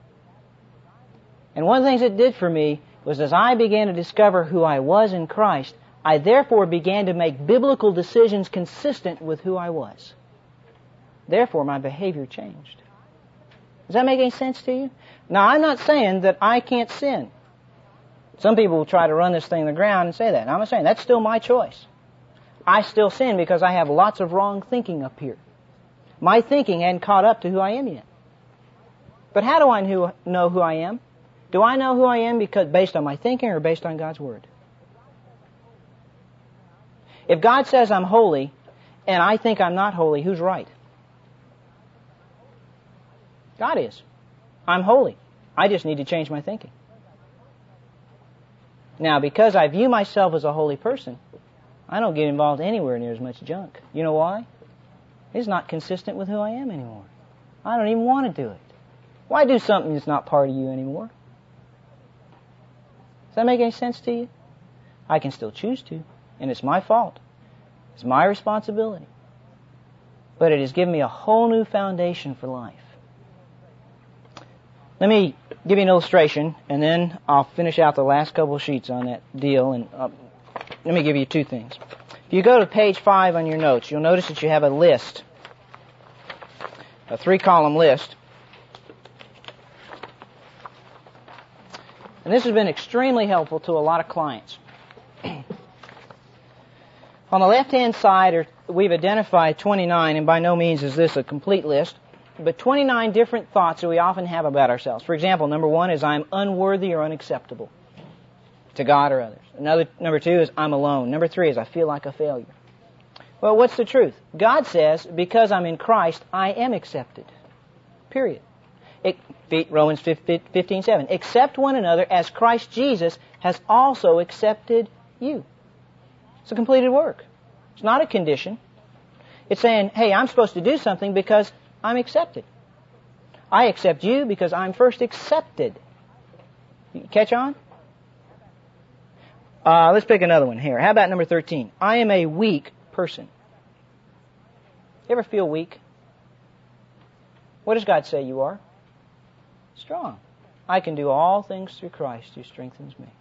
And one of the things it did for me was as I began to discover who I was in Christ, I therefore began to make biblical decisions consistent with who I was. Therefore, my behavior changed. Does that make any sense to you? Now, I'm not saying that I can't sin. Some people will try to run this thing to the ground and say that. And I'm not saying that's still my choice. I still sin because I have lots of wrong thinking up here. My thinking hadn't caught up to who I am yet. But how do I know who I am? Do I know who I am because based on my thinking or based on God's Word? If God says I'm holy and I think I'm not holy, who's right? God is. I'm holy. I just need to change my thinking. Now, because I view myself as a holy person, I don't get involved anywhere near as much junk. You know why? It's not consistent with who I am anymore. I don't even want to do it. Why do something that's not part of you anymore? Does that make any sense to you? I can still choose to, and it's my fault. It's my responsibility. But it has given me a whole new foundation for life. Let me give you an illustration, and then I'll finish out the last couple of sheets on that deal. And uh, let me give you two things. If you go to page five on your notes, you'll notice that you have a list, a three-column list. And this has been extremely helpful to a lot of clients. On the left-hand side, are, we've identified twenty-nine, and by no means is this a complete list, but twenty-nine different thoughts that we often have about ourselves. For example, number one is I'm unworthy or unacceptable to God or others. Another, number two is I'm alone. Number three is I feel like a failure. Well, what's the truth? God says, because I'm in Christ, I am accepted. Period. It, Romans fifteen seven. Accept one another as Christ Jesus has also accepted you. It's a completed work. It's not a condition. It's saying, hey, I'm supposed to do something because I'm accepted. I accept you because I'm first accepted. You catch on? Uh, let's pick another one here. How about number thirteen? I am a weak person. You ever feel weak? What does God say you are? Strong. I can do all things through Christ who strengthens me.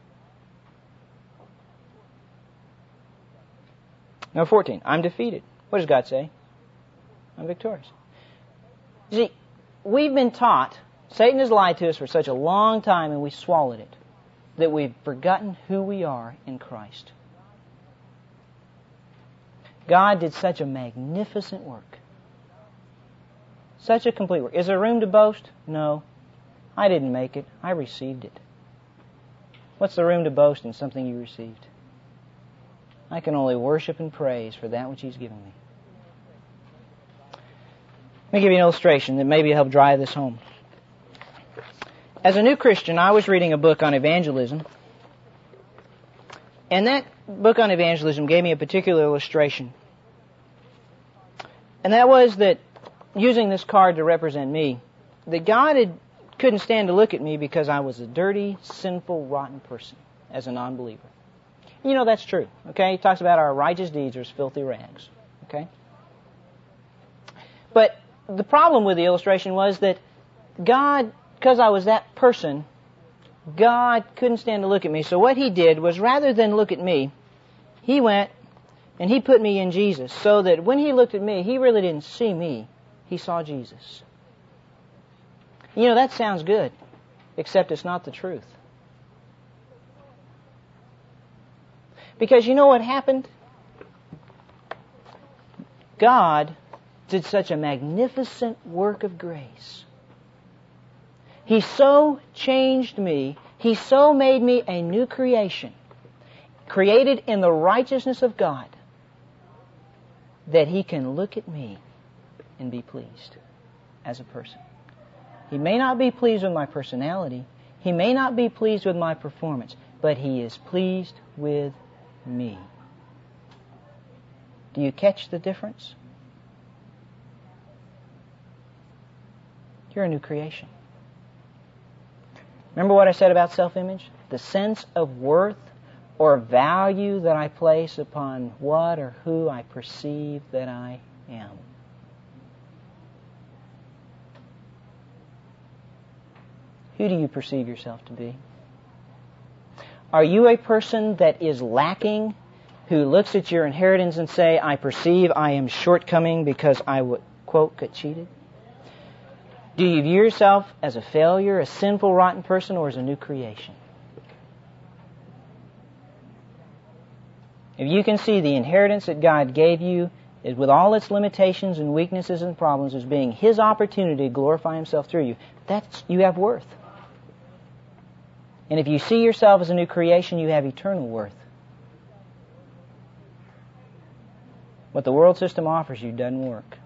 Number fourteen, I'm defeated. What does God say? I'm victorious. You see, we've been taught, Satan has lied to us for such a long time and we swallowed it, that we've forgotten who we are in Christ. God did such a magnificent work. Such a complete work. Is there room to boast? No. I didn't make it. I received it. What's the room to boast in something you received? I can only worship and praise for that which He's given me. Let me give you an illustration that maybe will help drive this home. As a new Christian, I was reading a book on evangelism. And that book on evangelism gave me a particular illustration. And that was that, using this card to represent me, that God had, couldn't stand to look at me because I was a dirty, sinful, rotten person as a non-believer. You know that's true, okay? He talks about our righteous deeds are as filthy rags, okay? But the problem with the illustration was that God, because I was that person, God couldn't stand to look at me. So what He did was, rather than look at me, He went and He put me in Jesus, so that when He looked at me, He really didn't see me. He saw Jesus. You know, that sounds good, except it's not the truth. Because you know what happened? God did such a magnificent work of grace. He so changed me, He so made me a new creation, created in the righteousness of God, that He can look at me and be pleased as a person. He may not be pleased with my personality, He may not be pleased with my performance, but He is pleased with me. Do you catch the difference? You're a new creation. Remember what I said about self-image? The sense of worth or value that I place upon what or who I perceive that I am. Who do you perceive yourself to be? Are you a person that is lacking, who looks at your inheritance and say, I perceive I am shortcoming because I would, quote, get cheated? Do you view yourself as a failure, a sinful, rotten person, or as a new creation? If you can see the inheritance that God gave you, is with all its limitations and weaknesses and problems, as being His opportunity to glorify Himself through you, that's, you have worth. And if you see yourself as a new creation, you have eternal worth. What the world system offers you doesn't work.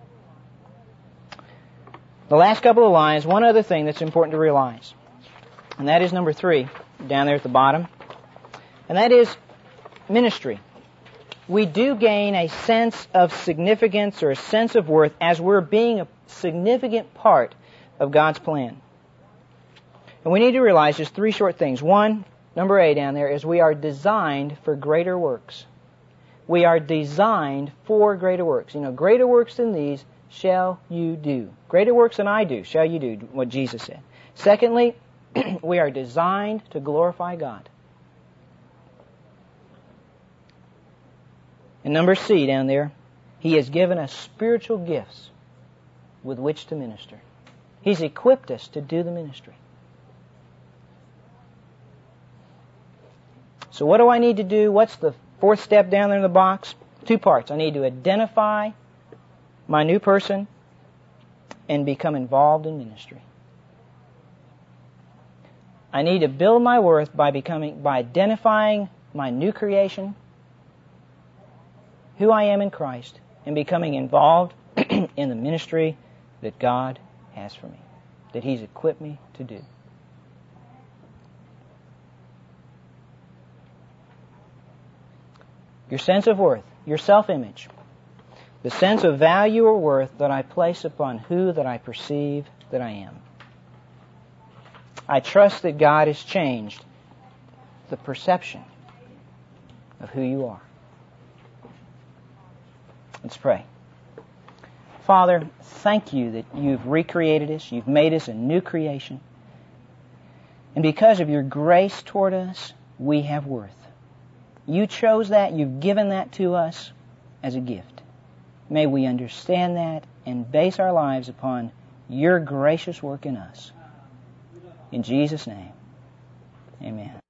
The last couple of lines, one other thing that's important to realize, and that is number three, down there at the bottom, and that is ministry. We do gain a sense of significance or a sense of worth as we're being a significant part of God's plan. And we need to realize just three short things. One, number A down there, is we are designed for greater works. We are designed for greater works. You know, greater works than these shall you do. Greater works than I do shall you do, what Jesus said. Secondly, we are designed to glorify God. And number C down there, He has given us spiritual gifts with which to minister. He's equipped us to do the ministry. So what do I need to do? What's the fourth step down there in the box? Two parts. I need to identify my new person and become involved in ministry. I need to build my worth by becoming, by identifying my new creation, who I am in Christ, and becoming involved in the ministry that God has for me, that He's equipped me to do. Your sense of worth, your self-image, the sense of value or worth that I place upon who that I perceive that I am. I trust that God has changed the perception of who you are. Let's pray. Father, thank you that you've recreated us, you've made us a new creation. And because of your grace toward us, we have worth. You chose that, you've given that to us as a gift. May we understand that and base our lives upon your gracious work in us. In Jesus' name, amen.